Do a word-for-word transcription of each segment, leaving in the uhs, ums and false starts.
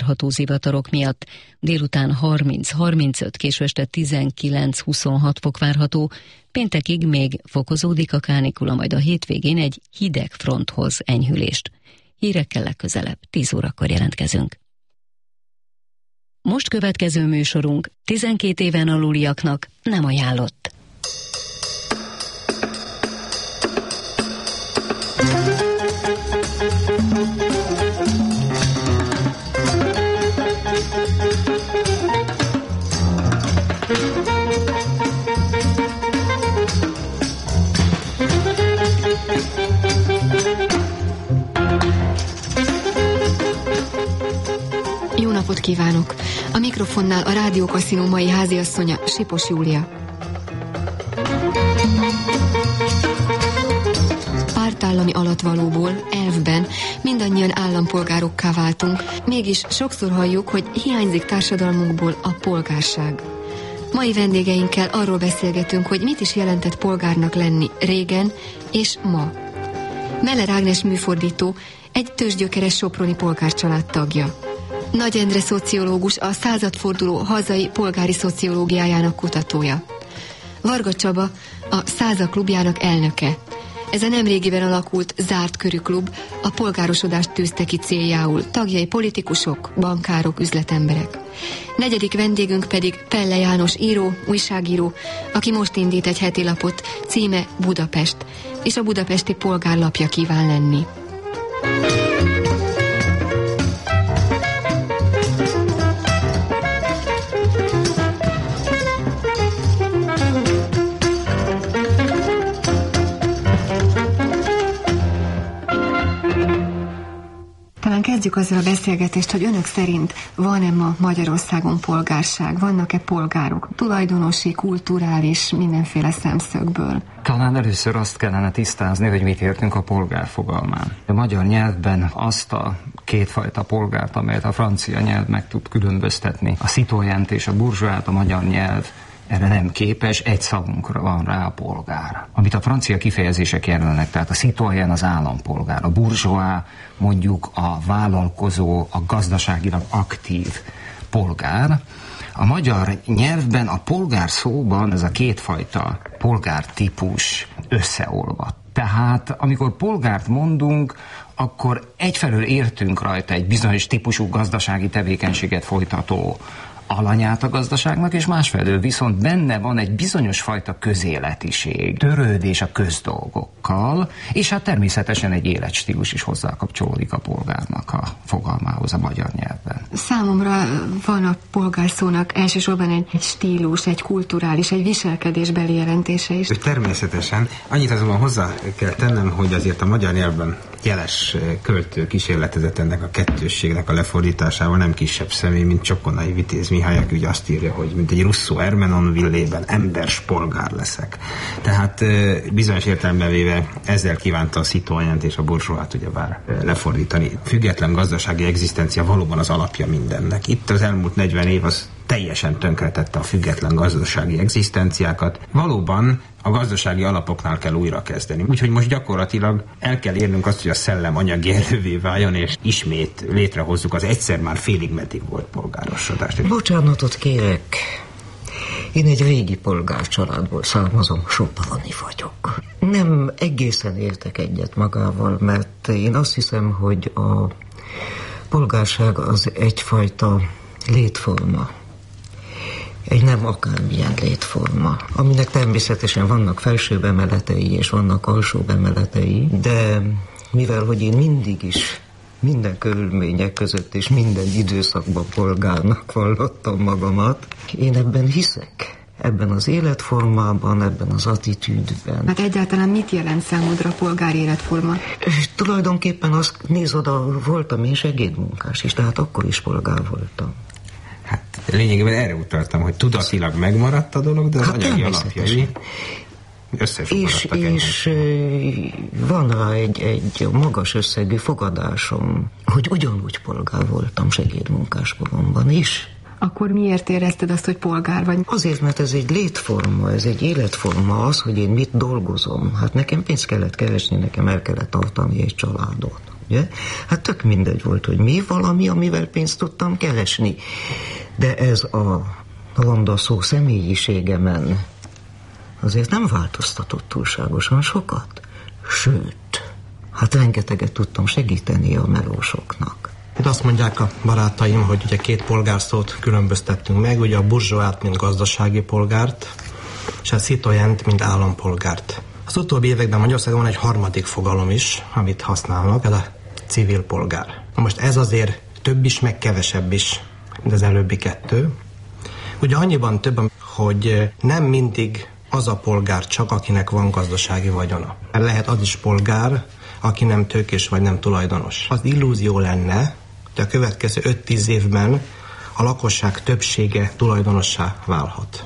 várható zivatarok miatt. Délután harminc-harmincöt, késő este tizenkilenc-huszonhat fok várható. Péntekig még fokozódik a kánikula, majd a hétvégén egy hideg fronthoz enyhülést. Hírekkel legközelebb, tíz órakor jelentkezünk. Most következő műsorunk tizenkét éven aluliaknak nem ajánlott. Jó napot kívánok! A mikrofonnál a Rádió Kaszinó mai háziasszonya, Sipos Júlia. Pártállami alattvalóból, elvben mindannyian állampolgárokká váltunk, mégis sokszor halljuk, hogy hiányzik társadalmunkból a polgárság. Mai vendégeinkkel arról beszélgetünk, hogy mit is jelentett polgárnak lenni régen és ma. Meller Ágnes műfordító, egy tőzsgyökeres soproni polgárcsalád tagja. Nagy Endre szociológus, a századforduló hazai polgári szociológiájának kutatója. Varga Csaba, a Száza klubjának elnöke. Ez a nemrégiben alakult zárt körű klub a polgárosodást tűzte ki céljául, tagjai politikusok, bankárok, üzletemberek. Negyedik vendégünk pedig Pelle János író, újságíró, aki most indít egy heti lapot, címe Budapest, és a budapesti polgárlapja kíván lenni. Talán kezdjük azzal a beszélgetést, hogy önök szerint van-e ma Magyarországon polgárság? Vannak-e polgárok? Tulajdonosi, kulturális, mindenféle szemszögből? Talán először azt kellene tisztázni, hogy mit értünk a polgár fogalmán. A magyar nyelvben azt a kétfajta polgárt, amelyet a francia nyelv meg tud különböztetni, a citoyent és a burzsóát, a magyar nyelv erre nem képes, egy szavunkra van rá, a polgár. Amit a francia kifejezések jelölnek, tehát a citoyen az állampolgár, a bourgeois mondjuk a vállalkozó, a gazdaságilag aktív polgár. A magyar nyelvben a polgár szóban ez a kétfajta polgártípus összeolvad. Tehát amikor polgárt mondunk, akkor egyfelől értünk rajta egy bizonyos típusú gazdasági tevékenységet folytató alanyát a gazdaságnak, és másfelől viszont benne van egy bizonyos fajta közéletiség, törődés a közdolgokkal, és hát természetesen egy életstílus is hozzá kapcsolódik a polgárnak a fogalmához a magyar nyelvben. Számomra van a polgárszónak elsősorban egy, egy stílus, egy kulturális, egy viselkedésbeli jelentése is. Természetesen. Annyit azonban hozzá kell tennem, hogy azért a magyar nyelvben jeles költő kísérletezett ennek a kettősségnek a lefordításával, nem kisebb személy, mint Csokonai Vitéz Mihály, aki ugye azt írja, hogy mint egy Rousseau Ermenonville-ben embers polgár leszek. Tehát bizonyos értelemben véve ezzel kívánta a citoyent és a bourgeoisat ugyebár lefordítani. Független gazdasági egzisztencia valóban az alapja mindennek. Itt az elmúlt negyven év az teljesen tönkretette a független gazdasági egzisztenciákat. Valóban a gazdasági alapoknál kell újra kezdeni. Úgyhogy most gyakorlatilag el kell érnünk azt, hogy a szellem anyagi erővé váljon, és ismét létrehozzuk az egyszer már félig meddig volt polgárosodást. Bocsánatot kérek. Én egy régi polgárcsaládból származom, soproni vagyok. Nem egészen értek egyet magával, mert én azt hiszem, hogy a polgárság az egyfajta létforma. Egy nem akármilyen létforma, aminek természetesen vannak felsőbb emeletei és vannak alsóbb emeletei, de mivel, hogy én mindig is minden körülmények között és minden időszakban polgárnak vallottam magamat, én ebben hiszek. Ebben az életformában, ebben az attitűdben. Hát egyáltalán mit jelent számodra a polgári életforma? És tulajdonképpen azt néz oda, voltam én segédmunkás is, tehát akkor is polgár voltam. Hát lényegében erre utaltam, hogy tudatilag megmaradt a dolog, de az hát anyagi alapjai és, és van rá egy, egy magas összegű fogadásom, hogy ugyanúgy polgár voltam segédmunkás koromban is. Akkor miért érezted azt, hogy polgár vagy? Azért, mert ez egy létforma, ez egy életforma, az, hogy én mit dolgozom. Hát nekem pénzt kellett keresni, nekem el kellett tartani egy családot. Ugye? Hát tök mindegy volt, hogy mi, valami, amivel pénzt tudtam keresni. De ez a landaszó személyiségemen azért nem változtatott túlságosan sokat. Sőt, hát rengeteget tudtam segíteni a melósoknak. Itt azt mondják a barátaim, hogy ugye két polgárszót különböztettünk meg, ugye a burzsóát, mint gazdasági polgárt, és a citoyent, mint állampolgárt. Az utóbbi években Magyarországon van egy harmadik fogalom is, amit használnak, ez a civil polgár. Na most ez azért több is, meg kevesebb is, mint az előbbi kettő. Ugye annyiban több, hogy nem mindig az a polgár csak, akinek van gazdasági vagyona. Lehet az is polgár, aki nem tőkés vagy nem tulajdonos. Az illúzió lenne, hogy a következő öt-tíz évben a lakosság többsége tulajdonossá válhat.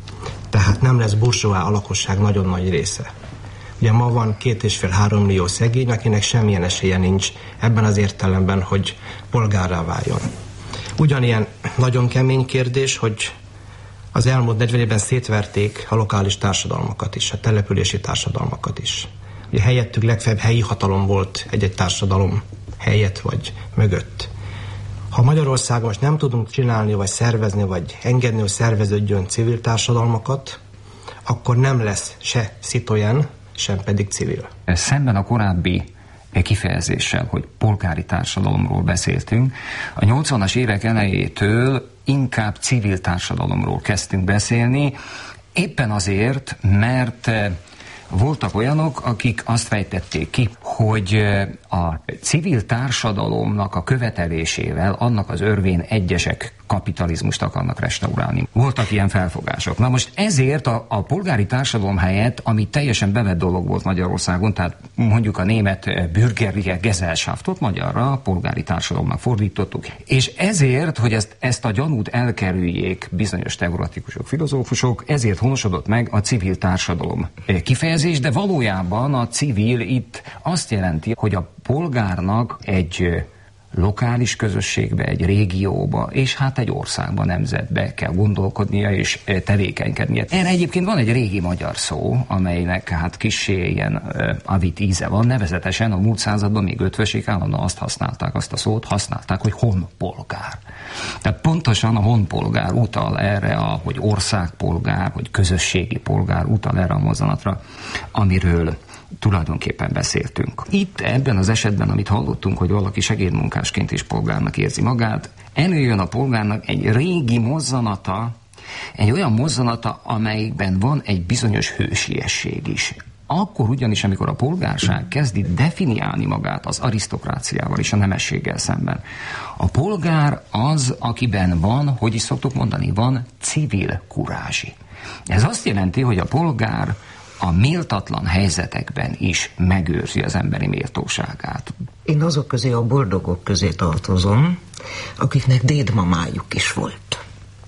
Tehát nem lesz burzsóá a lakosság nagyon nagy része. Ugye ma van két és fél három millió szegény, akinek semmilyen esélye nincs ebben az értelemben, hogy polgárrá váljon. Ugyanilyen nagyon kemény kérdés, hogy az elmúlt negyven évben szétverték a lokális társadalmakat is, a települési társadalmakat is. Ugye helyettük legfeljebb helyi hatalom volt egy-egy társadalom helyett vagy mögött. Ha Magyarországon most nem tudunk csinálni, vagy szervezni, vagy engedni, hogy szerveződjön civil társadalmakat, akkor nem lesz se citoyen, sem pedig civil. Szemben a korábbi kifejezéssel, hogy polgári társadalomról beszéltünk, a nyolcvanas évek elejétől inkább civil társadalomról kezdtünk beszélni, éppen azért, mert voltak olyanok, akik azt fejtették ki, hogy a civil társadalomnak a követelésével, annak az örvén egyesek kapitalizmust akarnak restaurálni. Voltak ilyen felfogások. Na most ezért a, a polgári társadalom helyett, ami teljesen bevett dolog volt Magyarországon, tehát mondjuk a német Bürgerliche Gesellschaftot magyarra polgári társadalomnak fordítottuk. És ezért, hogy ezt, ezt a gyanút elkerüljék bizonyos teoretikusok, filozófusok, ezért honosodott meg a civil társadalom kifejezés, de valójában a civil itt azt jelenti, hogy a polgárnak egy lokális közösségbe, egy régióba, és hát egy országba, nemzetbe kell gondolkodnia és tevékenykednie. Erre egyébként van egy régi magyar szó, amelynek hát kissé ilyen uh, avit íze van, nevezetesen a múlt században még ötvöség állandóan azt használták, azt a szót használták, hogy honpolgár. Tehát pontosan a honpolgár utal erre, a, hogy országpolgár, hogy közösségi polgár utal erre a mozzanatra, amiről tulajdonképpen beszéltünk. Itt ebben az esetben, amit hallottunk, hogy valaki segédmunkásként is polgárnak érzi magát, előjön a polgárnak egy régi mozzanata, egy olyan mozzanata, amelyikben van egy bizonyos hősiesség is. Akkor ugyanis, amikor a polgárság kezdi definiálni magát az arisztokráciával és a nemességgel szemben, a polgár az, akiben van, hogy is szoktuk mondani, van civil kurázsi. Ez azt jelenti, hogy a polgár a méltatlan helyzetekben is megőrzi az emberi méltóságát. Én azok közé, a boldogok közé tartozom, akiknek dédmamájuk is volt.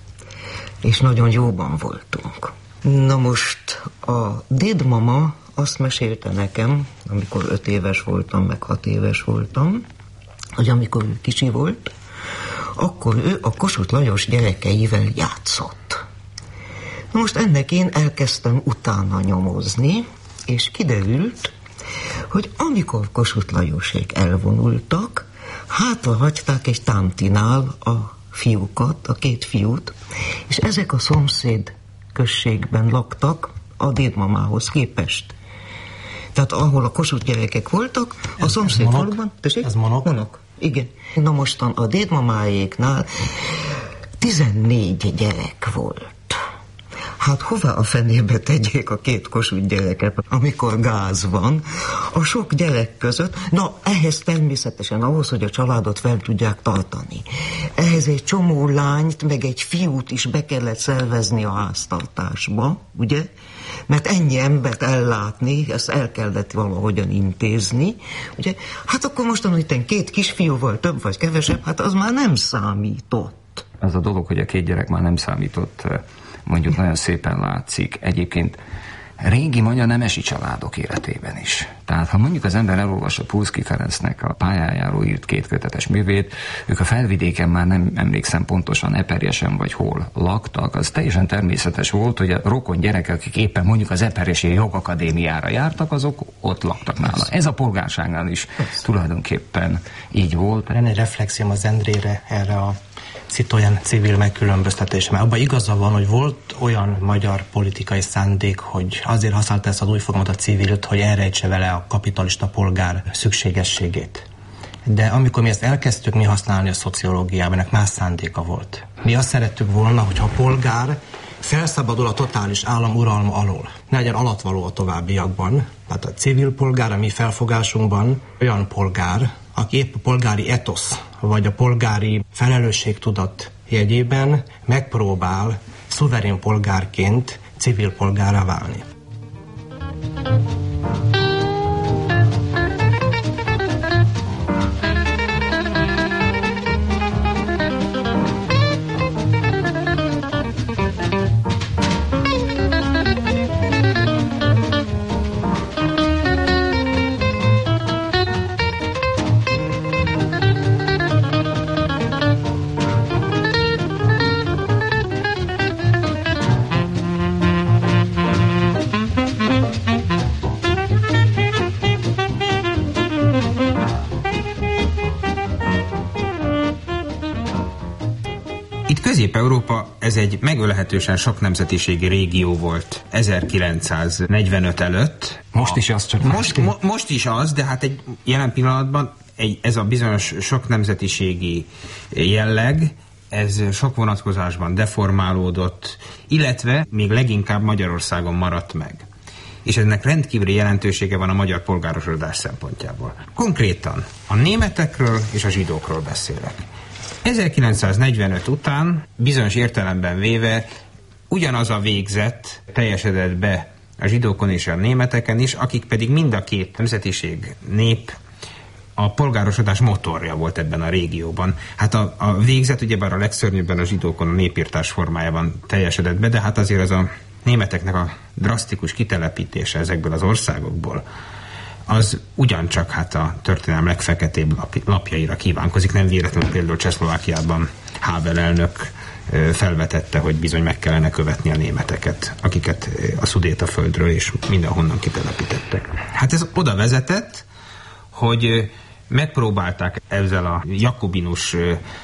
És nagyon jóban voltunk. Na most a dédmama azt mesélte nekem, amikor öt éves voltam, meg hat éves voltam, hogy amikor ő kicsi volt, akkor ő a Kossuth Lajos gyerekeivel játszott. Na most ennek én elkezdtem utána nyomozni, és kiderült, hogy amikor Kossuth Lajosék elvonultak, hátra hagyták egy támtinál a fiúkat, a két fiút, és ezek a szomszéd községben laktak a dédmamához képest. Tehát ahol a Kossuth gyerekek voltak, a ez, szomszéd ez faluban... Ez Monok? Monok, igen. Na mostan a dédmamáéknál tizennégy gyerek volt. Hát hova a fenébe tegyék a két Kossuth gyereket, amikor gáz van, a sok gyerek között? Na, ehhez természetesen ahhoz, hogy a családot fel tudják tartani. Ehhez egy csomó lányt, meg egy fiút is be kellett szervezni a háztartásba, ugye? Mert ennyi embert ellátni, ezt el kellett valahogyan intézni, ugye? Hát akkor mostan, hogy ten két kisfiúval több vagy kevesebb, hát az már nem számított. Az a dolog, hogy a két gyerek már nem számított, mondjuk nagyon szépen látszik. Egyébként régi magyar nemesi családok életében is. Tehát ha mondjuk az ember elolvassa Pulszky Ferencnek a pályájáról írt két kötetes művét, ők a felvidéken már nem emlékszem pontosan Eperjesen vagy hol laktak, az teljesen természetes volt, hogy a rokon gyerekek, akik éppen mondjuk az eperjesi jogakadémiára jártak, azok ott laktak nála. Ez a polgárságnál is tulajdonképpen így volt. Lenne egy reflexióm az Endrére erre a Citoyen civil megkülönböztetés, mert abban igaza van, hogy volt olyan magyar politikai szándék, hogy azért használta ezt az új fogalmat, a civilt, hogy elrejtse vele a kapitalista polgár szükségességét. De amikor mi ezt elkezdtük mi használni a szociológiában, ennek más szándéka volt. Mi azt szerettük volna, hogyha a polgár felszabadul a totális állam uralma alól. Ne legyen alatvaló a továbbiakban. Tehát a civil polgár a mi felfogásunkban olyan polgár, aki épp a polgári etosz, vagy a polgári felelősségtudat jegyében megpróbál szuverén polgárként civil polgárrá válni. Közép-Európa ez egy megölhetősen sok nemzetiségi régió volt ezerkilencszáznegyvenöt előtt. Most is az csak most, mo- most is az, de hát egy jelen pillanatban egy, ez a bizonyos sok nemzetiségi jelleg, ez sok vonatkozásban deformálódott, illetve még leginkább Magyarországon maradt meg. És ennek rendkívüli jelentősége van a magyar polgárosodás szempontjából. Konkrétan a németekről és a zsidókról beszélek. ezerkilencszáznegyvenöt után bizonyos értelemben véve ugyanaz a végzet teljesedett be a zsidókon és a németeken is, akik pedig mind a két nemzetiség, nép a polgárosodás motorja volt ebben a régióban. Hát a, a végzet ugyebár a legszörnyűbben a zsidókon a népírtás formájában teljesedett be, de hát azért az a németeknek a drasztikus kitelepítése ezekből az országokból, az ugyancsak hát a történelem legfeketébb lap, lapjaira kívánkozik. Nem véletlenül például Csehszlovákiában Havel elnök felvetette, hogy bizony meg kellene követni a németeket, akiket a Szudétaföldről és mindenhonnan kitelepítettek. Hát ez oda vezetett, hogy megpróbálták ezzel a jakobinus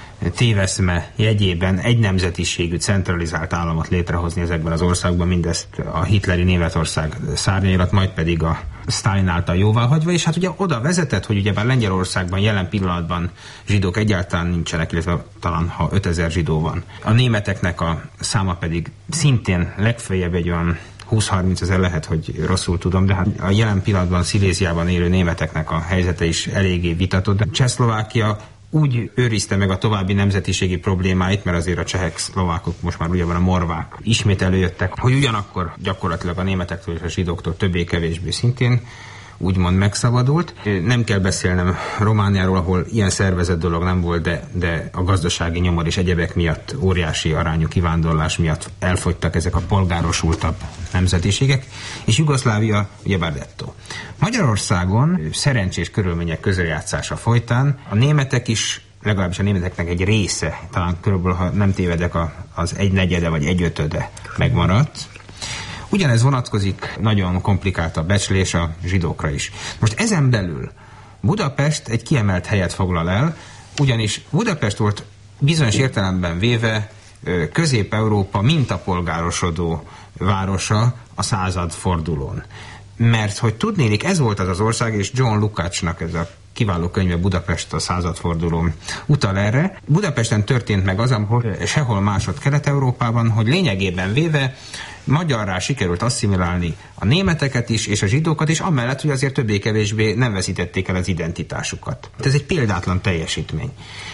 téveszme jegyében egy nemzetiségű centralizált államot létrehozni ezekben az országban, mindezt a hitleri Németország szárnyairat, majd pedig a Sztálin által jóváhagyva, és hát ugye oda vezetett, hogy ugyebár Lengyelországban jelen pillanatban zsidók egyáltalán nincsenek, illetve talán ha ötezer zsidó van. A németeknek a száma pedig szintén legfeljebb egy olyan húsz-harminc ezer, lehet, hogy rosszul tudom, de hát a jelen pillanatban Sziléziában élő németeknek a helyzete is eléggé vitatott. Csehszlovákia úgy őrizte meg a további nemzetiségi problémáit, mert azért a csehek, szlovákok, most már ugyebár a morvák ismét előjöttek, hogy ugyanakkor gyakorlatilag a németektől és a zsidóktól többé-kevésbé szintén úgymond megszabadult. Nem kell beszélnem Romániáról, ahol ilyen szervezett dolog nem volt, de, de a gazdasági nyomor és egyebek miatt, óriási arányú kivándorlás miatt elfogytak ezek a polgárosultabb nemzetiségek, és Jugoszlávia ugyebár dettó. Magyarországon szerencsés körülmények közrejátszása folytán a németek is, legalábbis a németeknek egy része, talán körülbelül, ha nem tévedek, az egynegyede vagy egyötöde megmaradt. Ugyanez vonatkozik, nagyon komplikált a becslés a zsidókra is. Most ezen belül Budapest egy kiemelt helyet foglal el, ugyanis Budapest volt bizonyos értelemben véve Közép-Európa mintapolgárosodó városa a századfordulón. Mert hogy tudnélik, ez volt az az ország, és John Lukácsnak ez a kiváló könyve Budapest a századfordulón utal erre. Budapesten történt meg az, ahol sehol másod Kelet-Európában, hogy lényegében véve magyarrá sikerült asszimilálni a németeket is, és a zsidókat is, amellett, hogy azért többé-kevésbé nem veszítették el az identitásukat. Ez egy példátlan teljesítmény.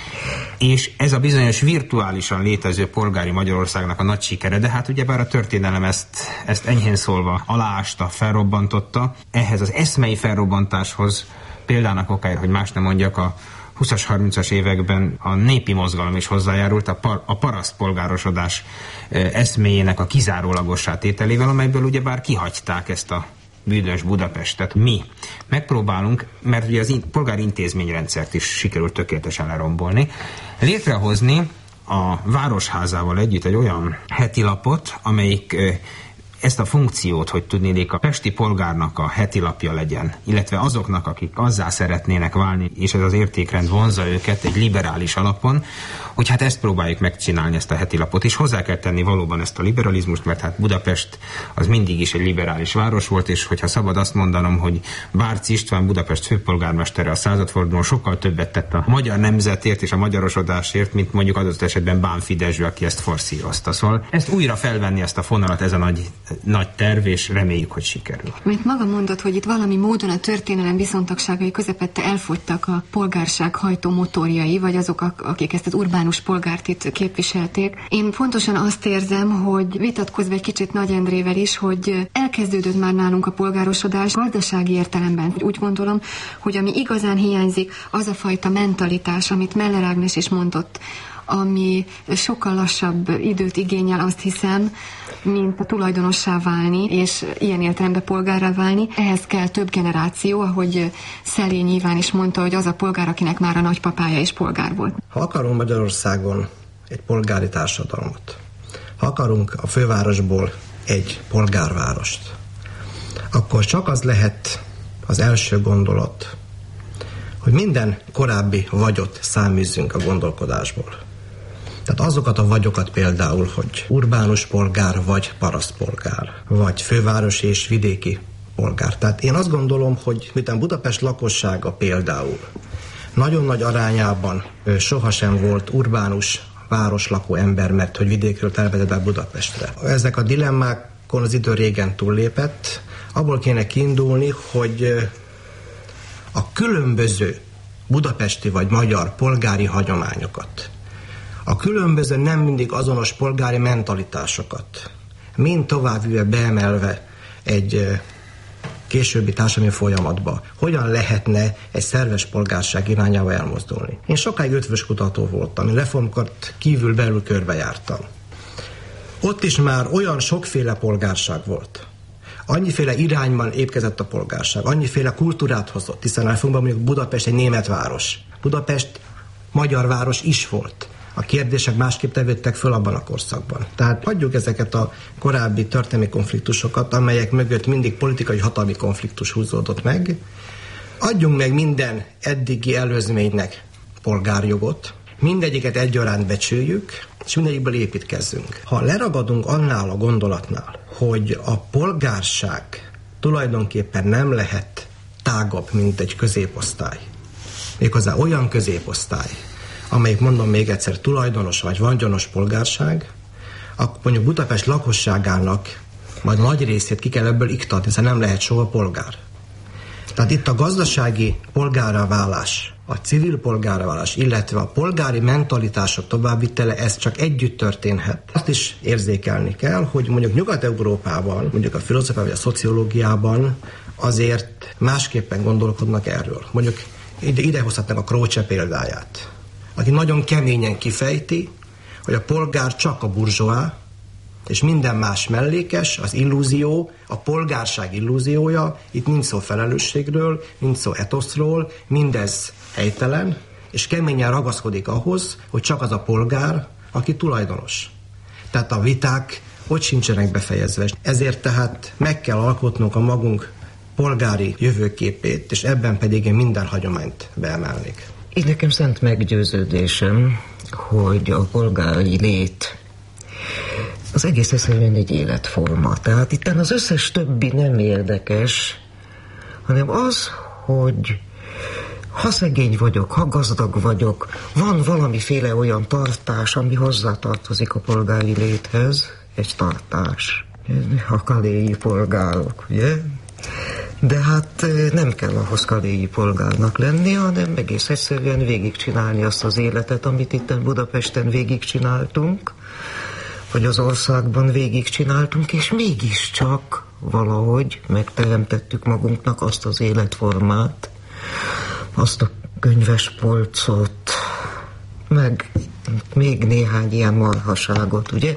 És ez a bizonyos virtuálisan létező polgári Magyarországnak a nagy sikere, de hát ugyebár a történelem ezt, ezt enyhén szólva aláásta, felrobbantotta. Ehhez az eszmei felrobbantáshoz példának okáért, hogy más nem mondjak, a húszas, harmincas években a népi mozgalom is hozzájárult a, par, a parasztpolgárosodás eszméjének a kizárólagossá tételével, amelyből ugyebár kihagyták ezt a bűnös Budapestet. Mi megpróbálunk, mert ugye az in, polgári intézményrendszert is sikerült tökéletesen lerombolni, létrehozni a Városházával együtt egy olyan heti lapot, amelyik ezt a funkciót, hogy tudnék a pesti polgárnak a heti lapja legyen, illetve azoknak, akik azzá szeretnének válni, és ez az értékrend vonzza őket egy liberális alapon, hogy hát ezt próbáljuk megcsinálni, ezt a heti lapot, és hozzá kell tenni valóban ezt a liberalizmust, mert hát Budapest az mindig is egy liberális város volt, és hogyha szabad azt mondanom, hogy Bárci István, Budapest főpolgármestere a századfordulón sokkal többet tett a magyar nemzetért és a magyarosodásért, mint mondjuk adott esetben Bánffy Dezső, aki ezt forszírozta. Szóval ezt újra felvenni, ezt a fonalat, ez a nagy nagy terv, és reméljük, hogy sikerül. Mint maga mondott, hogy itt valami módon a történelem viszontagságai közepette elfogytak a polgárság hajtó motorjai, vagy azok, akik ezt az urbánus polgárt itt képviselték. Én pontosan azt érzem, hogy vitatkozva egy kicsit Nagy Endrével is, hogy elkezdődött már nálunk a polgárosodás gazdasági értelemben. Úgy gondolom, hogy ami igazán hiányzik, az a fajta mentalitás, amit Meller Ágnes is mondott, ami sokkal lassabb időt igényel, azt hiszem, mint a tulajdonossá válni, és ilyen értelemben polgárrá válni. Ehhez kell több generáció, ahogy Szelény Iván is mondta, hogy az a polgár, akinek már a nagypapája is polgár volt. Ha akarunk Magyarországon egy polgári társadalmat, ha akarunk a fővárosból egy polgárvárost, akkor csak az lehet az első gondolat, hogy minden korábbi vagyot száműzzünk a gondolkodásból. Tehát azokat a vagyokat például, hogy urbánus polgár, vagy parasztpolgár, vagy fővárosi és vidéki polgár. Tehát én azt gondolom, hogy miután Budapest lakossága például nagyon nagy arányában sohasem volt urbánus városlakó ember, mert hogy vidékről telepedett be Budapestre. Ezek a dilemmákon az idő régen túllépett, abból kéne kiindulni, hogy a különböző budapesti vagy magyar polgári hagyományokat, a különböző nem mindig azonos polgári mentalitásokat mind továbbvive beemelve egy későbbi társadalmi folyamatba, hogyan lehetne egy szerves polgárság irányába elmozdulni. Én sokáig ötvös kutató voltam, én reformkart kívül belül körbejártam. Ott is már olyan sokféle polgárság volt, annyiféle irányban épkezett a polgárság, annyiféle kultúrát hozott, hiszen elfogadom, mondjuk Budapest egy német város. Budapest magyar város is volt. A kérdések másképp tevődtek föl abban a korszakban. Tehát hagyjuk ezeket a korábbi történelmi konfliktusokat, amelyek mögött mindig politikai hatalmi konfliktus húzódott meg. Adjunk meg minden eddigi előzménynek polgárjogot, mindegyiket egyaránt becsüljük, és mindegyikből építkezzünk. Ha leragadunk annál a gondolatnál, hogy a polgárság tulajdonképpen nem lehet tágabb, mint egy középosztály, méghozzá olyan középosztály, amelyik, mondom még egyszer, tulajdonos vagy vagyonos polgárság, akkor mondjuk Budapest lakosságának majd nagy részét ki kell ebből iktatni, hiszen nem lehet soha polgár. Tehát itt a gazdasági polgárrá válás, a civil polgárrá válás, illetve a polgári mentalitások továbbvitele, ez csak együtt történhet. Azt is érzékelni kell, hogy mondjuk Nyugat-Európában, mondjuk a filozófiában vagy a szociológiában azért másképpen gondolkodnak erről. Mondjuk ide, idehozhatnak a Croce példáját, aki nagyon keményen kifejti, hogy a polgár csak a burzsóá, és minden más mellékes, az illúzió, a polgárság illúziója, itt nincs szó felelősségről, nincs szó etoszról, mindez helytelen, és keményen ragaszkodik ahhoz, hogy csak az a polgár, aki tulajdonos. Tehát a viták ott sincsenek befejezve. Ezért tehát meg kell alkotnunk a magunk polgári jövőképét, és ebben pedig én minden hagyományt beemelnék. Én nekem szent meggyőződésem, hogy a polgári lét az egész egyszerűen egy életforma. Tehát itt az összes többi nem érdekes, hanem az, hogy ha szegény vagyok, ha gazdag vagyok, van valamiféle olyan tartás, ami hozzátartozik a polgári léthez, egy tartás. A kaléi polgárok, ugye? De hát nem kell ahhoz kaléi polgárnak lenni, hanem egész egyszerűen végigcsinálni azt az életet, amit itt Budapesten végigcsináltunk, vagy az országban végigcsináltunk, és mégiscsak valahogy megteremtettük magunknak azt az életformát, azt a könyvespolcot, meg még néhány ilyen marhaságot, ugye?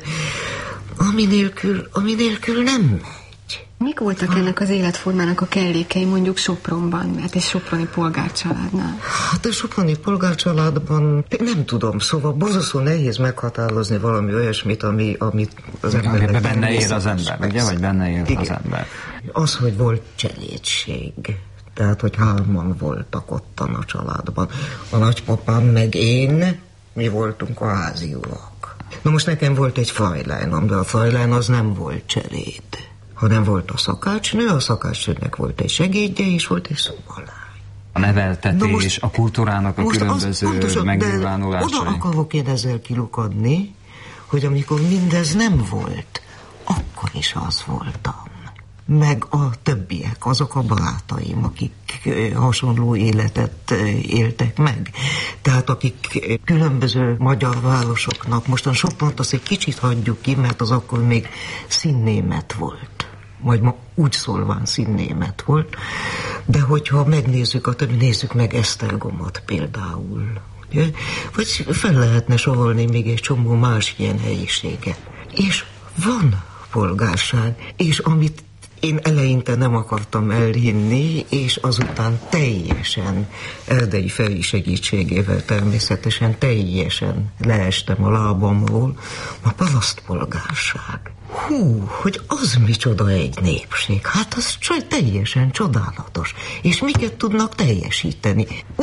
Ami nélkül, ami nélkül nem megy. Mik voltak ennek az életformának a kellékei mondjuk Sopronban, mert egy soproni polgárcsaládnál? Hát a soproni polgárcsaládban nem tudom, szóval borzasztó nehéz meghatározni valami olyasmit, ami, amit az ember... Benne él az ember, ugye? Vagy benne él igen. az ember. Az, hogy volt cselédség. Tehát, hogy hárman voltak ottan a családban. A nagypapám meg én, mi voltunk a háziuak. Na most nekem volt egy fajlánom, de a fajlán az nem volt cseléd, hanem volt a szakácsnő, a szakácsnőnek volt egy segédje, és volt egy szobalány. A neveltetés, most, a kultúrának a különböző megnyilvánulásai. Oda akarok én ezzel kilukadni, hogy amikor mindez nem volt, akkor is az voltam. Meg a többiek, azok a barátaim, akik hasonló életet éltek meg. Tehát akik különböző magyar városoknak, mostan Sopront azt egy kicsit hagyjuk ki, mert az akkor még színnémet volt. Majd ma úgy szólván színnémet volt. De hogyha megnézzük a többi, nézzük meg Esztergomot például. Ugye? Vagy fel lehetne sorolni még egy csomó más ilyen helyiséget. És van polgárság, és amit én eleinte nem akartam elhinni, és azután teljesen Erdei Feri segítségével természetesen teljesen leestem a lábamról, a parasztpolgárság. Hú, hogy az micsoda egy népség, hát az csak teljesen csodálatos. És miket tudnak teljesíteni?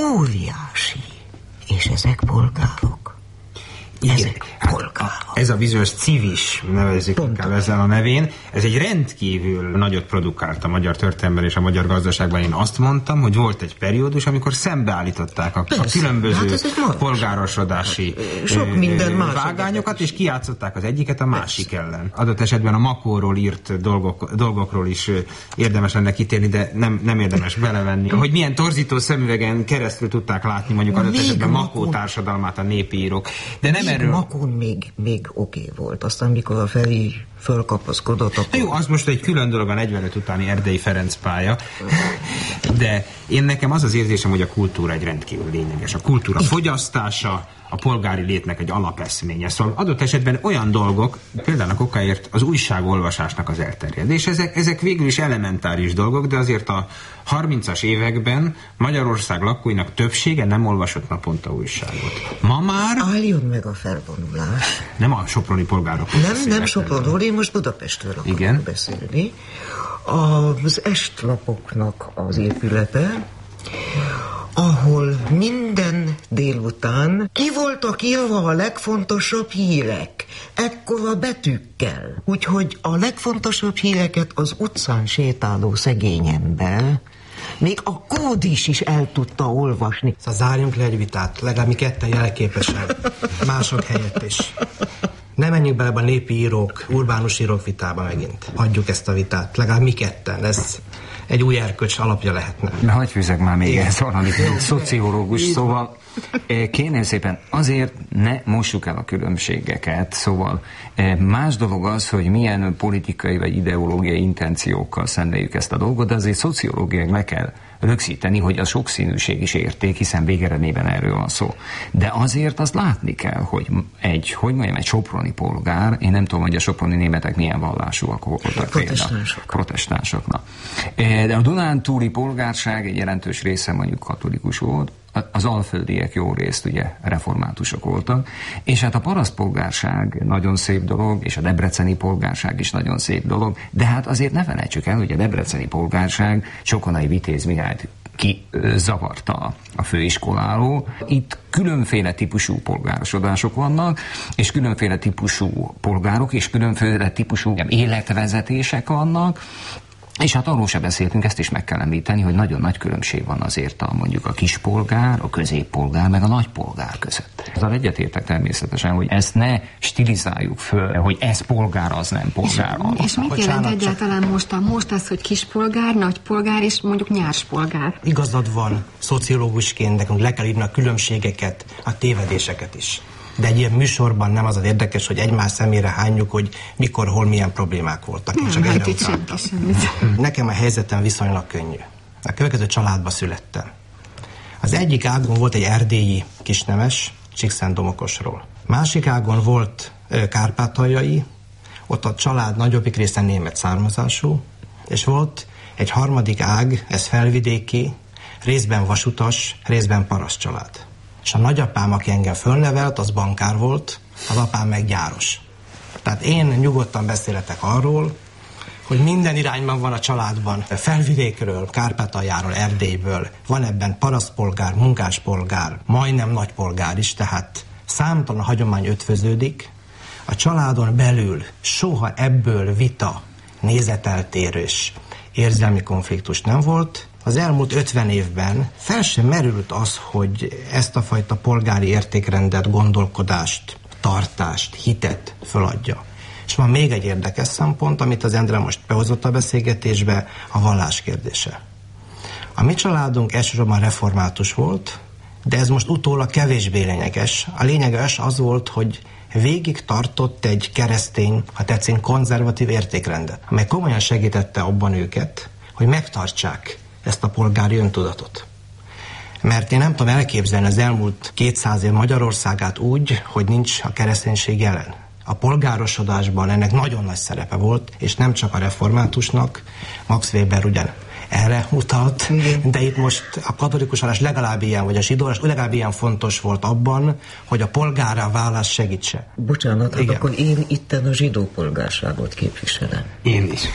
Óriási. És ezek polgárok. Igen, hát a, ez a bizonyos civis, nevezzük inkább ezzel a nevén, ez egy rendkívül nagyot produkált a magyar történelemben és a magyar gazdaságban. Én azt mondtam, hogy volt egy periódus, amikor szembeállították a, a különböző hát polgárosodási sok minden más vágányokat, és kijátszották az egyiket a másik persze. ellen. Adott esetben a Makóról írt dolgok, dolgokról is érdemes lenne kitérni, de nem, nem érdemes belevenni. Hogy milyen torzító szemüvegen keresztül tudták látni mondjuk adott esetben Makó társadalmát a népi írók. De nem erről... Makón még, még oké okay volt, aztán mikor a Feri fölkapaszkodott, akkor... Jó, az most egy külön dolog a negyvenöt utáni Erdei Ferenc pálya, de én nekem az az érzésem, hogy a kultúra egy rendkívül lényeges. A kultúra fogyasztása, a polgári létnek egy alapeszménye. Szóval adott esetben olyan dolgok, például a okáért az újságolvasásnak az elterjedés, ezek, ezek végül is elementáris dolgok, de azért a harmincas években Magyarország lakóinak többsége nem olvasott naponta újságot. Ma már... Álljon meg a felvonulás. Nem a soproni polgárok. Nem, nem Sopronról, én most Budapestről akarok igen. beszélni. Az estlapoknak az épülete, ahol minden délután ki voltak írva a legfontosabb hírek, ekkora betűkkel. Úgyhogy a legfontosabb híreket az utcán sétáló szegény ember még a kódis is el tudta olvasni. Szóval zárjunk le egy vitát, legalább mi ketten jelképesen, mások helyett is. Ne menjünk bele a népi írók, urbánus írók vitába megint. Hagyjuk ezt a vitát, legalább mi ketten, ez egy új erkölcs alapja lehetne. Na, hagyj fűzek már még ez valamit, mint szociológus, szóval kérném szépen, azért ne mossuk el a különbségeket, szóval más dolog az, hogy milyen politikai vagy ideológiai intenciókkal szenveljük ezt a dolgot, de azért szociológiai meg kell rögzíteni, hogy a sokszínűség is érték, hiszen végeredményben erről van szó. De azért azt látni kell, hogy egy, hogy mondjam, egy soproni polgár, én nem tudom, hogy a soproni németek milyen vallásúak voltak például. Protestánsoknak. De a dunántúli polgárság egy jelentős része mondjuk katolikus volt, az alföldiek jó részt ugye reformátusok voltak, és hát a parasztpolgárság nagyon szép dolog, és a debreceni polgárság is nagyon szép dolog, de hát azért ne felejtsük el, hogy a debreceni polgárság Csokonai Vitéz Mihályt ki zavarta a főiskoláról. Itt különféle típusú polgárosodások vannak, és különféle típusú polgárok, és különféle típusú életvezetések vannak, és hát arról se beszéltünk, ezt is meg kell említeni, hogy nagyon nagy különbség van azért a mondjuk a kispolgár, a középpolgár, meg a nagypolgár között. Azzal egyetértek természetesen, hogy ezt ne stilizáljuk föl, hogy ez polgár, az nem polgár. És, és mit jelent egyáltalán most, a, most az, hogy kispolgár, nagypolgár és mondjuk nyárspolgár? Igazad van, szociológusként nekünk le kell írni a különbségeket, a tévedéseket is. De egy ilyen műsorban nem az az érdekes, hogy egymás szemére hányjuk, hogy mikor, hol, milyen problémák voltak. Nem, csak hát itt senki semmit. Nekem a helyzetem viszonylag könnyű. A következő családba születtem. Az egyik ágon volt egy erdélyi kisnemes, Csíkszentdomokosról. Másik ágon volt kárpátaljai, ott a család nagyobbik része német származású, és volt egy harmadik ág, ez felvidéki, részben vasutas, részben paraszt család. És a nagyapám, aki engem fölnevelt, az bankár volt, az apám meg gyáros. Tehát én nyugodtan beszélhetek arról, hogy minden irányban van a családban, felvidékről, Kárpátaljáról, Erdélyből, van ebben parasztpolgár, munkáspolgár, majdnem nagypolgár is, tehát számtalan hagyomány ötvöződik. A családon belül soha ebből vita, nézeteltérés, érzelmi konfliktus nem volt. Az elmúlt ötven évben fel sem merült az, hogy ezt a fajta polgári értékrendet, gondolkodást, tartást, hitet föladja. És van még egy érdekes szempont, amit az Endre most behozott a beszélgetésbe, a vallás kérdése. A mi családunk elsősorban református volt, de ez most utólag kevésbé lényeges. A lényeges az volt, hogy végig tartott egy keresztény, ha tetszik, konzervatív értékrendet, amely komolyan segítette abban őket, hogy megtartsák ezt a polgári öntudatot. Mert én nem tudom elképzelni az elmúlt kétszáz év Magyarországát úgy, hogy nincs a kereszténység jelen. A polgárosodásban ennek nagyon nagy szerepe volt, és nem csak a reformátusnak, Max Weber ugyan erre utalt, de itt most a katolikusálás legalább ilyen, vagy a zsidólás legalább ilyen fontos volt abban, hogy a polgárrá válás segítse. Bocsánat, hát akkor én itten a zsidó polgárságot képviselem. Én is.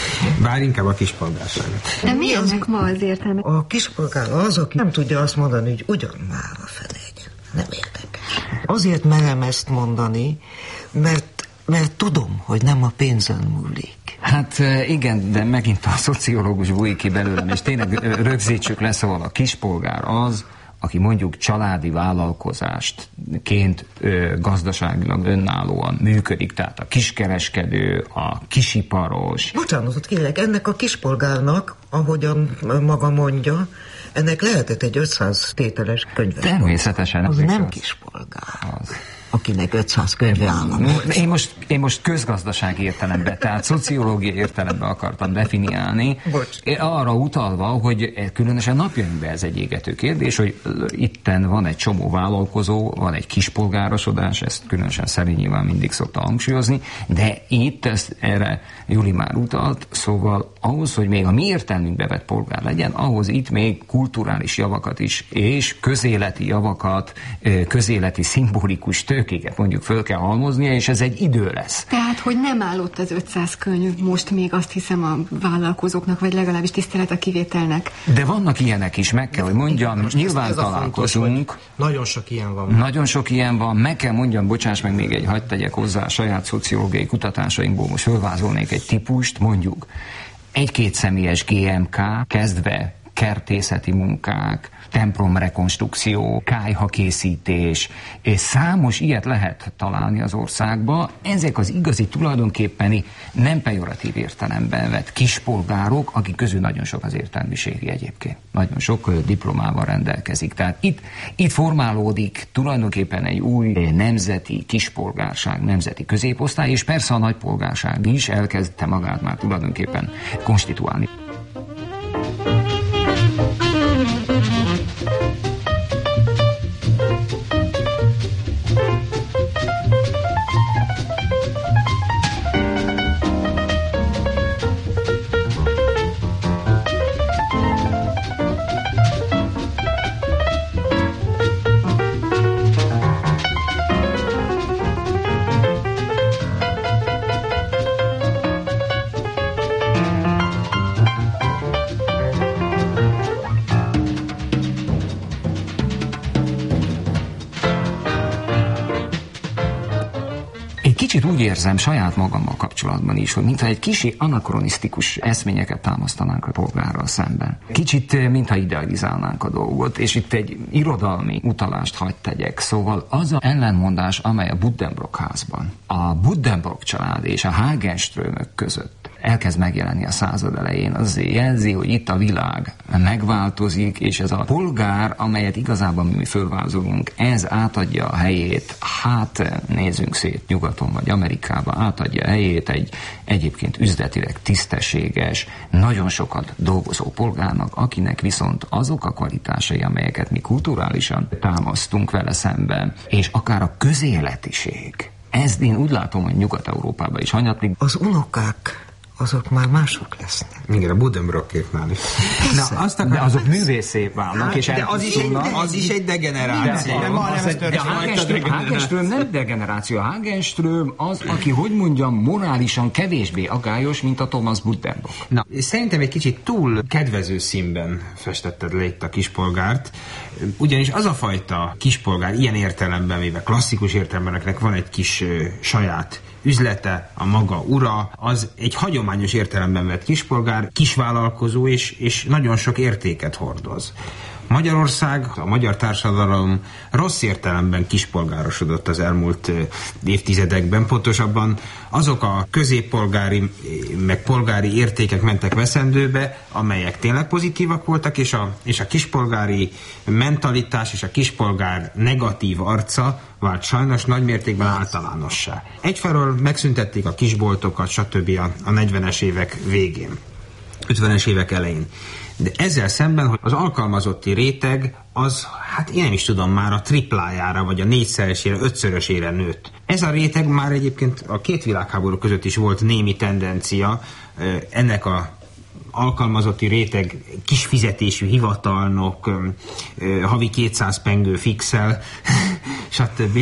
Bár inkább a kispolgárságot. De mi ennek ma az értelme? A kispolgár az, aki nem tudja azt mondani, hogy ugyan már a felégy. Nem érdekes. Azért merem ezt mondani, mert, mert tudom, hogy nem a pénzen múlik. Hát igen, de megint a szociológus bújik ki belőlem, és tényleg rögzítsük le, szóval a kispolgár az, aki mondjuk családi vállalkozástként gazdaságilag önállóan működik, tehát a kiskereskedő, a kisiparos. Bocsánatot kérlek, ennek a kispolgárnak, ahogyan maga mondja, ennek lehetett egy ötszáz tételes könyves. Természetesen. Az nem az. kispolgár. Az. Akinek ötszáz könyve áll. Én most, én most közgazdasági értelemben, tehát szociológiai értelemben akartam definiálni, arra utalva, hogy különösen napjainkban ez egy égető kérdés, hogy itten van egy csomó vállalkozó, van egy kispolgárosodás, ezt különösen Szerény nyilván mindig szokta hangsúlyozni, de itt ezt, erre Juli már utalt, szóval ahhoz, hogy még a mi értelmünkbe vett polgár legyen, ahhoz itt még kulturális javakat is, és közéleti javakat, közéleti szimbolikus tőkéket mondjuk föl kell halmoznia, és ez egy idő lesz. Tehát, hogy nem állott az ötszáz könyv most még, azt hiszem, a vállalkozóknak, vagy legalábbis tisztelet a kivételnek. De vannak ilyenek is, meg kell, hogy mondjam, most nyilván találkozunk. Fontos, nagyon sok ilyen van. Nagyon sok ilyen van, meg kell mondjam, bocsáss meg még egy, hagyd tegyek hozzá a saját szociológiai kutatásainkból, most fölvázolnék egy típust, mondjuk egy-két személyes gé em ká, kezdve kertészeti munkák, templomrekonstrukció, kályhakészítés, és számos ilyet lehet találni az országban. Ezek az igazi tulajdonképpeni, nem pejoratív értelemben vett kispolgárok, akik közül nagyon sok az értelmiségi egyébként. Nagyon sok diplomával rendelkezik. Tehát itt, itt formálódik tulajdonképpen egy új nemzeti kispolgárság, nemzeti középosztály, és persze a nagypolgárság is elkezdte magát már tulajdonképpen konstituálni. Kicsit úgy érzem saját magammal kapcsolatban is, hogy mintha egy kicsi anakronisztikus eszményeket támasztanánk a polgárral szemben. Kicsit, mintha idealizálnánk a dolgot, és itt egy irodalmi utalást hadd tegyek. Szóval az az ellenmondás, amely a Buddenbrock házban, a Buddenbrock család és a Hagenströmök között elkezd megjelenni a század elején, az jelzi, hogy itt a világ megváltozik, és ez a polgár, amelyet igazából mi fölvázolunk, ez átadja a helyét, hát nézzünk szét nyugaton vagy Amerikába, átadja a helyét egy egyébként üzletileg tisztességes, nagyon sokat dolgozó polgárnak, akinek viszont azok a kvalitásai, amelyeket mi kulturálisan támasztunk vele szemben, és akár a közéletiség. Ezt én úgy látom, hogy Nyugat-Európában is hanyatlik. Az unokák, azok már mások lesznek. Igen, a Buddenbrockéknál is. Na, azt akar, de azok művészé válnak, és de az is, egy, de az is egy degeneráció. De, de, de, de Hagenström, Hagenström nem degeneráció. Hagenström az, aki, hogy mondjam, morálisan kevésbé agályos, mint a Thomas Buddenbrock. Na, szerintem egy kicsit túl kedvező színben festetted le itt a kispolgárt, ugyanis az a fajta kispolgár ilyen értelemben, mivel klasszikus értelemben van egy kis uh, saját üzlete, a maga ura, az egy hagyományos értelemben vett kispolgár, kisvállalkozó és, és nagyon sok értéket hordoz. Magyarország, a magyar társadalom rossz értelemben kispolgárosodott az elmúlt évtizedekben, pontosabban azok a középpolgári, meg polgári értékek mentek veszendőbe, amelyek tényleg pozitívak voltak, és a, és a kispolgári mentalitás és a kispolgár negatív arca vált sajnos nagymértékben általánossá. Egyfelől megszüntették a kisboltokat, stb. a, a negyvenes évek végén, ötvenes évek elején. De ezzel szemben, hogy az alkalmazotti réteg az, hát én nem is tudom, már a triplájára, vagy a négyszeresére, ötszörösére nőtt. Ez a réteg már egyébként a két világháború között is volt némi tendencia, ennek a alkalmazotti réteg kisfizetésű hivatalnok, havi kétszáz pengő fixel, stb.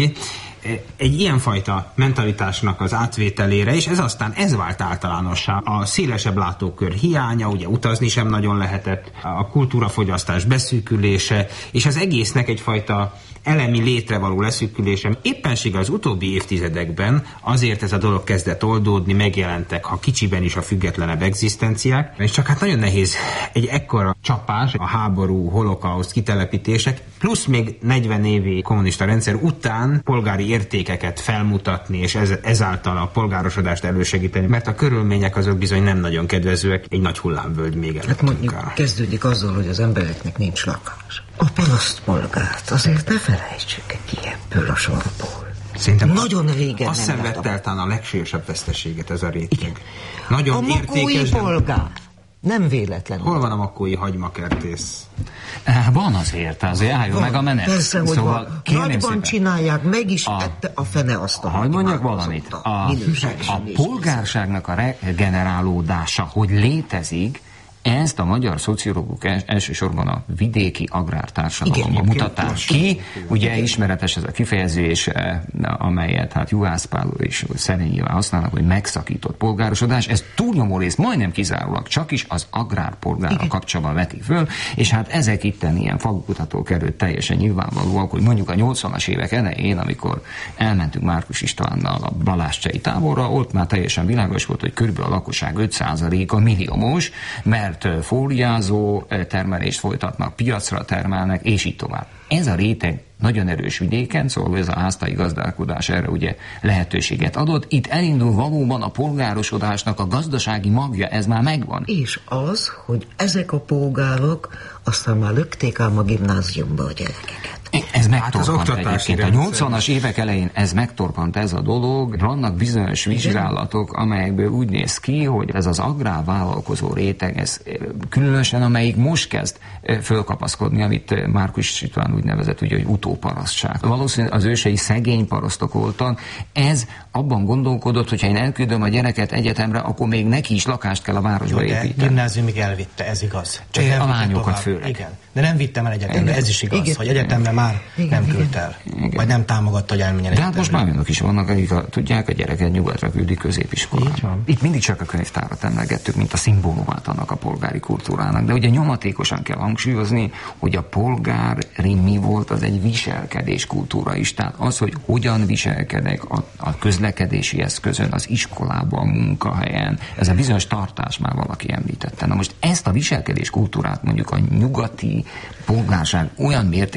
Egy ilyenfajta mentalitásnak az átvételére, és ez aztán ez vált általánossá. A szélesebb látókör hiánya, ugye utazni sem nagyon lehetett, a kultúrafogyasztás beszűkülése, és az egésznek egyfajta elemi létre való leszűkülése. Éppenséggel az utóbbi évtizedekben azért ez a dolog kezdett oldódni, megjelentek, ha kicsiben is a függetlenebb egzisztenciák, és csak hát nagyon nehéz egy ekkora csapás, a háború, holokauszt, kitelepítések, plusz még negyven évi kommunista rendszer után polgári értékeket felmutatni, és ez, ezáltal a polgárosodást elősegíteni, mert a körülmények azok bizony nem nagyon kedvezőek, egy nagy hullámvölgy még előttünk. Hát mondjuk áll. Kezdődik azzal, hogy az embereknek nincs lakás. A parasztpolgárt azért ne felejtsük ki ebből a sorból. Szerintem nagyon régen azt szenvedte el talán a legsúlyosabb veszteséget ez a réteg. Nagyon a makói polgár. Nem véletlenül. Hol van a makói hagymakertész? Van azért, azért álljon meg a menet. Persze, hogy szóval, van. Nagyban szépen csinálják, meg is a, ette a fene azt a hagy mondjak valamit. A, a, a polgárságnak a regenerálódása, hogy létezik, ezt a magyar szociológusok els, elsősorban a vidéki agrártársadalomban mutatták ki. Ugye ismeretes ez a kifejezés, amelyet hát Juhász Pál és Szerényével használnak, hogy megszakított polgárosodás. Ez túlnyomó rész majdnem kizárólag csak is az agrárpolgárra kapcsolatban vetik föl, és hát ezek itten ilyen fagukutató került teljesen nyilvánvalóak, hogy mondjuk a nyolcvanas évek elején, amikor elmentünk Márkus Istvánnal a Balázscsei táborra, ott már teljesen világos volt, hogy körülbelül a lakosság öt százaléka milliómos, mert fóliázó termelést folytatnak, piacra termelnek, és így tovább. Ez a réteg nagyon erős vidéken, szóval ez a háztai gazdálkodás erre ugye lehetőséget adott. Itt elindul valóban a polgárosodásnak a gazdasági magja, ez már megvan. És az, hogy ezek a polgárok aztán már lökték ám a gimnáziumba a gyerekeket. Ez megtorpant hát egyébként. A nyolcvanas évek elején ez megtorpant ez a dolog. Vannak bizonyos vizsgálatok, amelyekből úgy néz ki, hogy ez az agrárvállalkozó réteg, ez különösen amelyik most kezd fölkapaszkodni, amit Márkus István úgy nevezett, ugye, hogy utóparasztság. Valószínűleg az ősei szegény parasztok voltak. Ez abban gondolkodott, hogyha én elküldöm a gyereket egyetemre, akkor még neki is lakást kell a városba Jó, építeni. Gimnáziumig elvitte, ez igaz. Csak a lányokat tovább. Főleg. Igen. De nem vittem el egyetemre, ez is igaz, igen. hogy egyetemre már igen, nem küldte el. Igen. Vagy nem támogatta, hogy elmenjen egyetemre. De hát most már olyanok is vannak, akik a, tudják, a gyereket nyugatra küldik középiskolába. Itt mindig csak a könyvtárat emlegettük, mint a szimbólumát annak a polgári kultúrának. De ugye nyomatékosan kell hangsúlyozni, hogy a polgári mi volt, az egy viselkedés kultúra is. Tehát az, hogy hogyan viselkedek a, a közlekedési eszközön, az iskolában, a munkahelyen, ez a bizonyos tartás már valaki említette. Na most ezt a viselkedés kultúrát mondjuk a nyugati polgárság olyan mértékben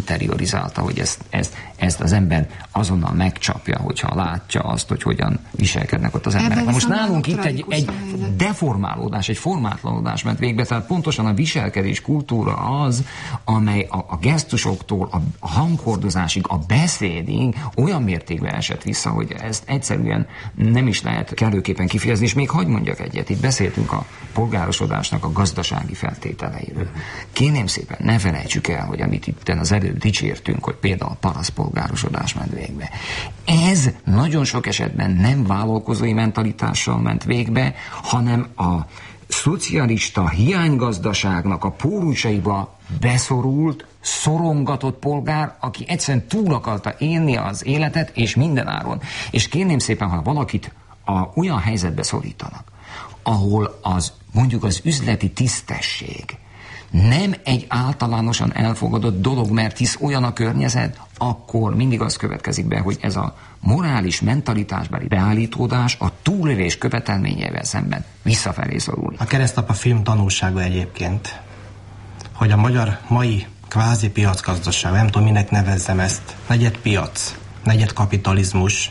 interiorizálta, hogy ezt, ezt, ezt az ember azonnal megcsapja, hogyha látja azt, hogy hogyan viselkednek ott az emberek. Na most nálunk itt egy, egy deformálódás, egy formátlanodás ment végbe, tehát pontosan a viselkedés kultúra az, amely a, a gesztusoktól a, a hanghordozásig, a beszédig olyan mértékben esett vissza, hogy ezt egyszerűen nem is lehet kellőképpen kifejezni, és még hadd mondjak egyet, itt beszéltünk a polgárosodásnak a gazdasági feltételeiről. Kérném szépen, ne felejtsük el, hogy amit itt az előbb dicsértünk, hogy például a parasztpolgárosodás ment végbe. Ez nagyon sok esetben nem vállalkozói mentalitással ment végbe, hanem a szocialista hiánygazdaságnak a pórusaiba beszorult, szorongatott polgár, aki egyszerűen túl akarta élni az életet, és mindenáron. És kérném szépen, ha valakit a, olyan helyzetbe szorítanak, ahol az, mondjuk az üzleti tisztesség nem egy általánosan elfogadott dolog, mert hisz olyan a környezet, akkor mindig az következik be, hogy ez a morális mentalitásbeli beállítódás a túlélés követelményeivel szemben visszafelé szorul. A Keresztapa film tanulsága egyébként, hogy a magyar mai kvázi piacgazdaság, nem tudom, minek nevezzem ezt, negyed piac, negyed kapitalizmus,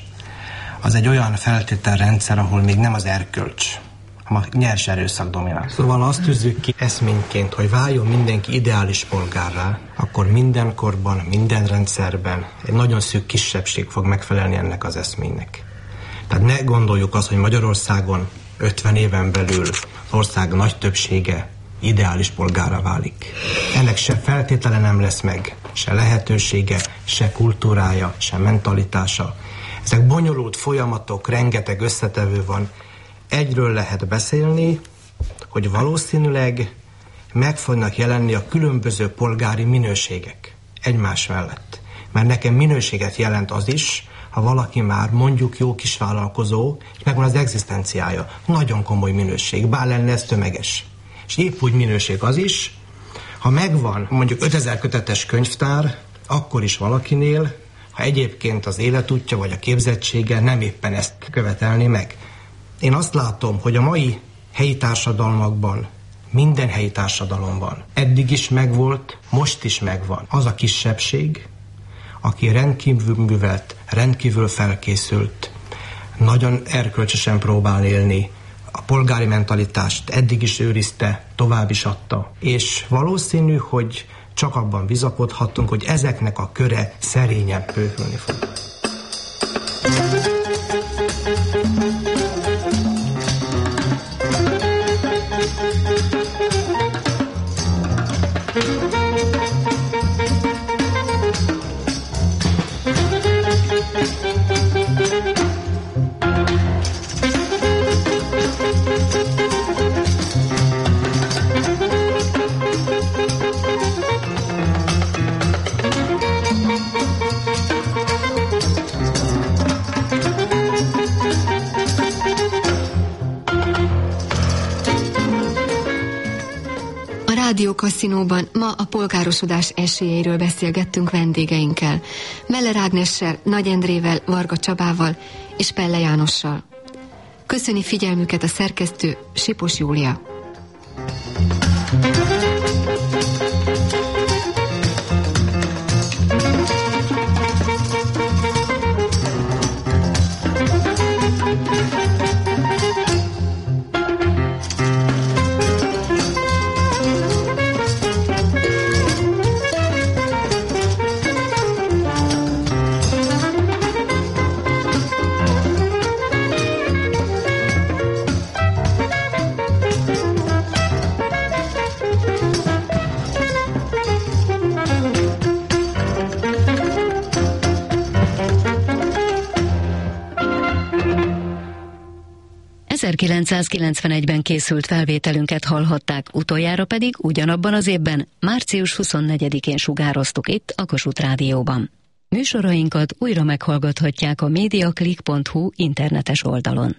az egy olyan feltételrendszer, ahol még nem az erkölcs, hanem a nyers erőszak dominál. Szóval azt tűzzük ki eszményként, hogy váljon mindenki ideális polgárrá, akkor minden korban, minden rendszerben egy nagyon szűk kisebbség fog megfelelni ennek az eszménynek. Tehát ne gondoljuk azt, hogy Magyarországon ötven éven belül az ország nagy többsége ideális polgárra válik. Ennek se feltétele nem lesz meg, se lehetősége, se kultúrája, se mentalitása. Ezek bonyolult folyamatok, rengeteg összetevő van. Egyről lehet beszélni, hogy valószínűleg meg fognak jelenni a különböző polgári minőségek egymás mellett. Mert nekem minőséget jelent az is, ha valaki már mondjuk jó kis vállalkozó, és megvan az egzisztenciája. Nagyon komoly minőség, bár lenne ez tömeges. És épp úgy minőség az is, ha megvan mondjuk ötezer kötetes könyvtár, akkor is valakinél, ha egyébként az életútja vagy a képzettsége nem éppen ezt követelni meg. Én azt látom, hogy a mai helyi társadalmakban, minden helyi társadalomban eddig is megvolt, most is megvan az a kisebbség, aki rendkívül művelt, rendkívül felkészült, nagyon erkölcsösen próbál élni, a polgári mentalitást eddig is őrizte, tovább is adta. És valószínű, hogy csak abban bizakodhatunk, hogy ezeknek a köre szerényen bővülni fog. Rádió Kaszinóban ma a polgárosodás esélyeiről beszélgettünk vendégeinkkel, Meller Ágnessel, Nagy Endrével, Varga Csabával és Pelle Jánossal. Köszöni figyelmüket a szerkesztő, Sipos Júlia. ezerkilencszázkilencvenegyben készült felvételünket hallhatták, utoljára pedig ugyanabban az évben, március huszonnegyedikén sugároztuk itt a Kossuth Rádióban. Műsorainkat újra meghallgathatják a mediaclick pont hu internetes oldalon.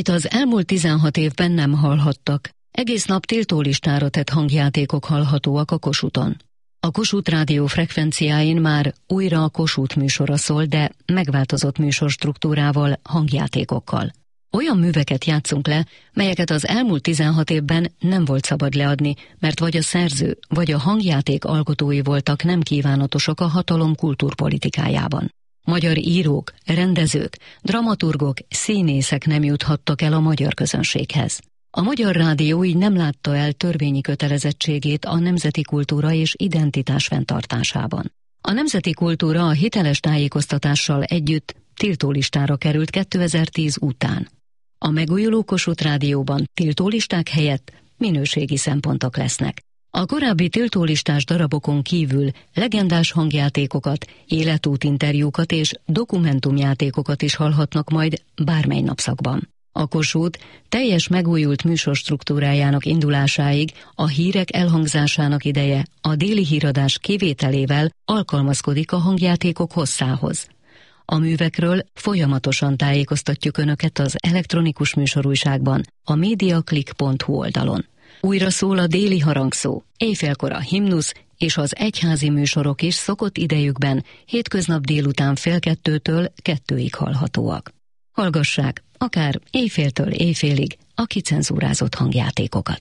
amit az elmúlt tizenhat évben nem hallhattak. Egész nap tiltólistára tett hangjátékok hallhatóak a Kossuthon. A Kossuth Rádió frekvenciáin már újra a Kossuth műsora szól, de megváltozott műsorstruktúrával, hangjátékokkal. Olyan műveket játszunk le, melyeket az elmúlt tizenhat évben nem volt szabad leadni, mert vagy a szerző, vagy a hangjáték alkotói voltak nem kívánatosak a hatalom kultúrpolitikájában. Magyar írók, rendezők, dramaturgok, színészek nem juthattak el a magyar közönséghez. A Magyar Rádió így nem látta el törvényi kötelezettségét a nemzeti kultúra és identitás fenntartásában. A nemzeti kultúra a hiteles tájékoztatással együtt tiltólistára került kétezer-tíz után. A megújuló Kossuth Rádióban tiltólisták helyett minőségi szempontok lesznek. A korábbi tiltólistás darabokon kívül legendás hangjátékokat, életútinterjúkat és dokumentumjátékokat is hallhatnak majd bármely napszakban. A Kossuth teljes megújult műsorstruktúrájának indulásáig a hírek elhangzásának ideje a déli híradás kivételével alkalmazkodik a hangjátékok hosszához. A művekről folyamatosan tájékoztatjuk Önöket az elektronikus műsorújságban, a mediaclick pont hu oldalon. Újra szól a déli harangszó, éjfélkor a himnusz és az egyházi műsorok is szokott idejükben hétköznap délután fél kettőtől kettőig hallhatóak. Hallgassák akár éjféltől éjfélig a kicenzúrázott hangjátékokat.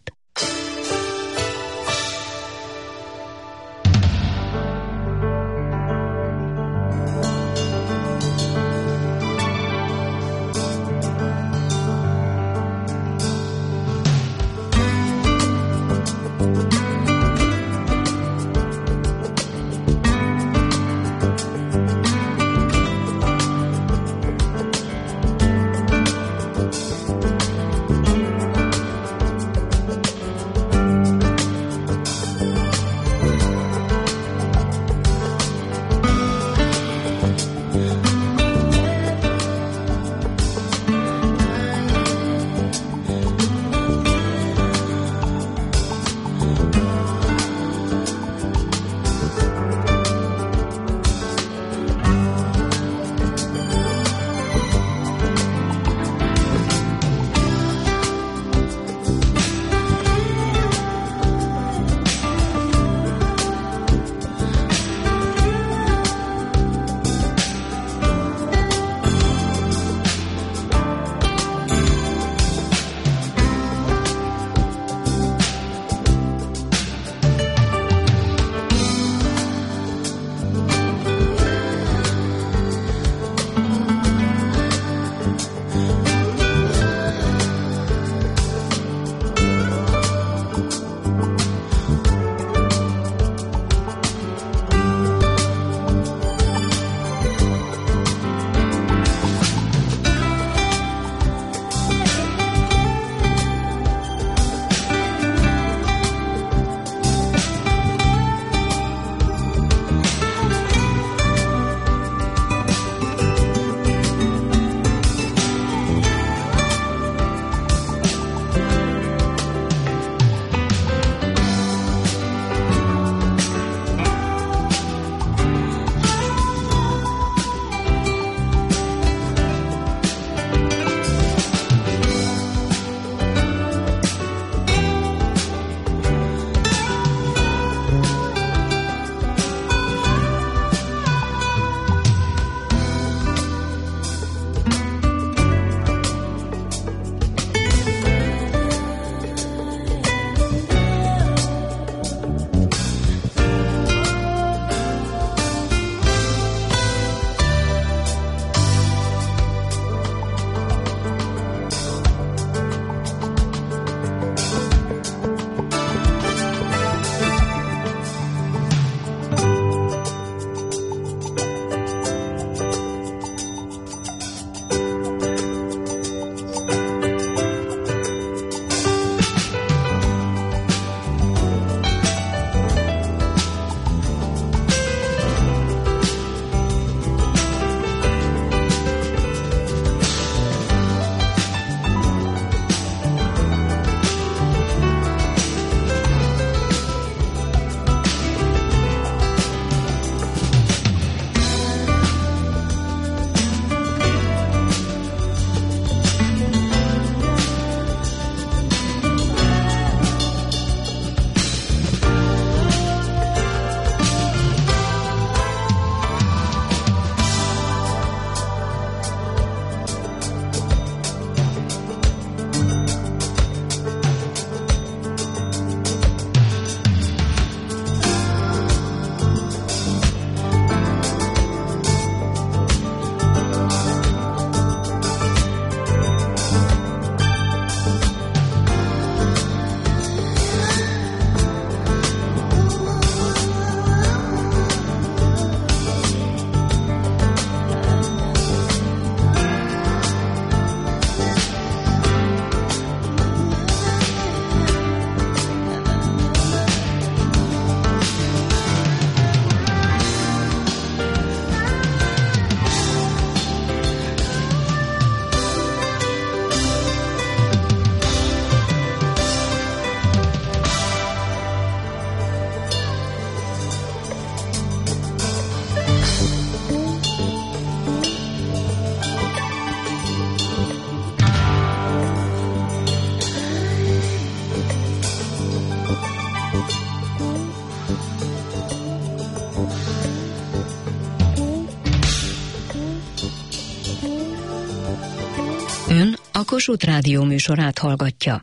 Kossuth Rádió műsorát hallgatja.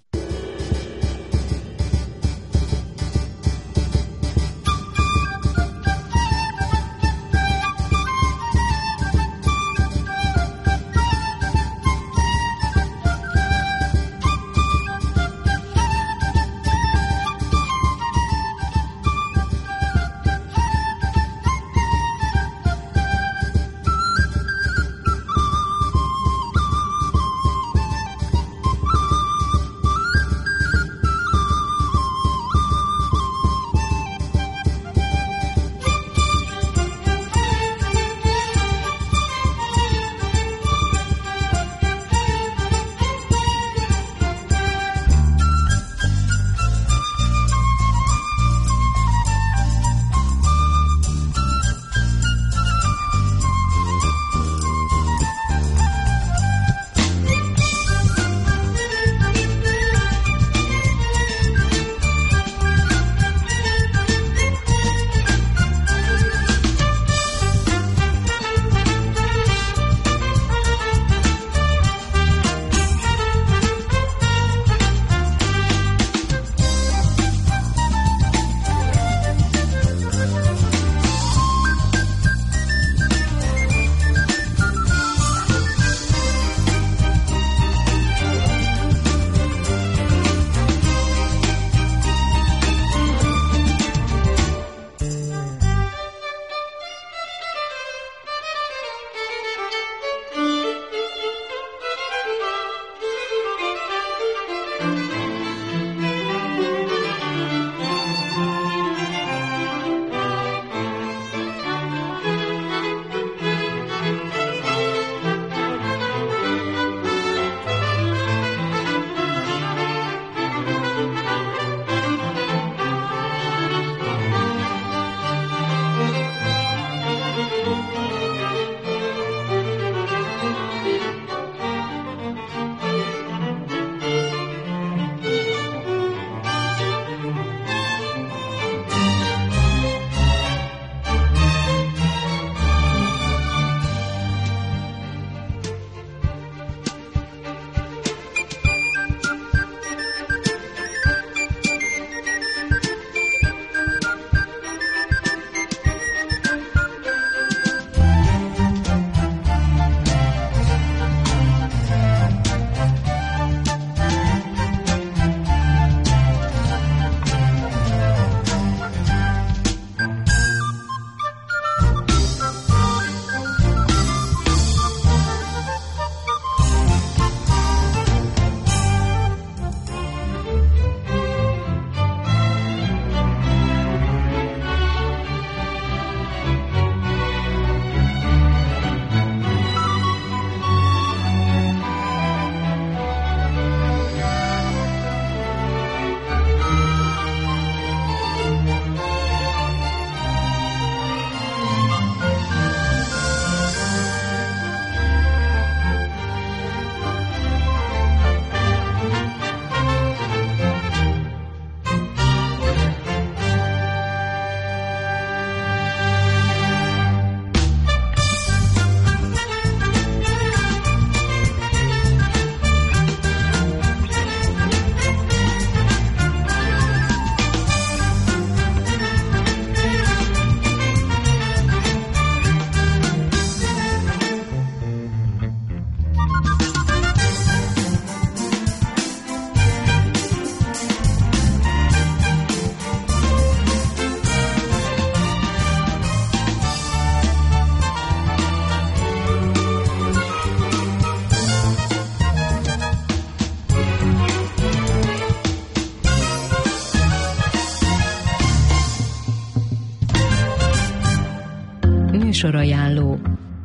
Műsorajánló.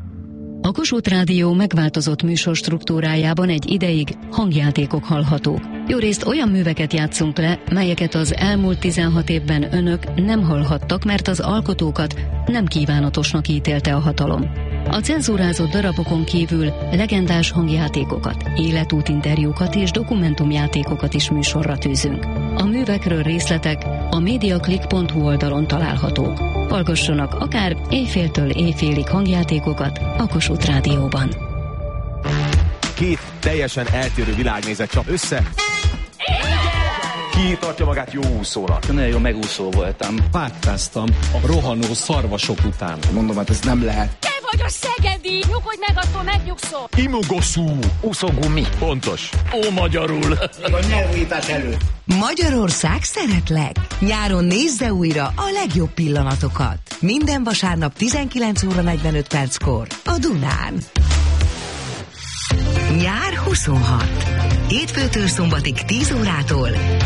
A Kossuth Rádió megváltozott műsorstruktúrájában egy ideig hangjátékok hallhatók. Jórészt olyan műveket játszunk le, melyeket az elmúlt tizenhat évben önök nem hallhattak, mert az alkotókat nem kívánatosnak ítélte a hatalom. A cenzúrázott darabokon kívül legendás hangjátékokat, életútinterjúkat és dokumentumjátékokat is műsorra tűzünk. A művekről részletek a mediaclick pont hu oldalon találhatók. Hallgassanak akár éjféltől éjfélig hangjátékokat a Kossuth Rádióban. Két teljesen eltérő világnézet csap össze. Ki tartja magát jó úszónak? Nagyon jó megúszó voltam. Páttáztam a rohanó szarvasok után. Mondom, hát ez nem lehet. Te vagy a szegedi! Nyugodj meg, attól megnyugszol! Imogoszú! Úszógumi. Pontos. Ó, magyarul. A nyelvújítás előtt. Magyarország szeretlek! Nyáron nézze újra a legjobb pillanatokat. Minden vasárnap tizenkilenc óra negyvenöt perckor a Dunán. Nyár huszonhat. Hétfőtől szombatig tíz órától